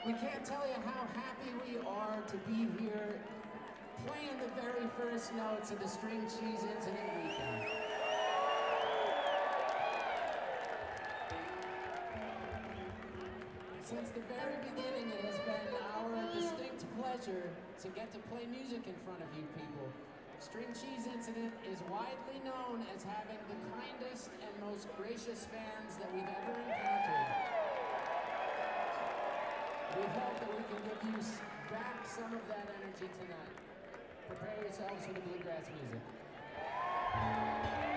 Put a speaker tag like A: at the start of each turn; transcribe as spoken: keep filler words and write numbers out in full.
A: We can't tell you how happy we are to be here playing the very first notes of the String Cheese Incident Weekend. Since the very beginning, it has been our distinct pleasure to get to play music in front of you people. String Cheese Incident is widely known as having the kindest and most gracious fans that we've ever encountered. We hope that we can give you back some of that energy tonight. Prepare yourselves for the bluegrass music.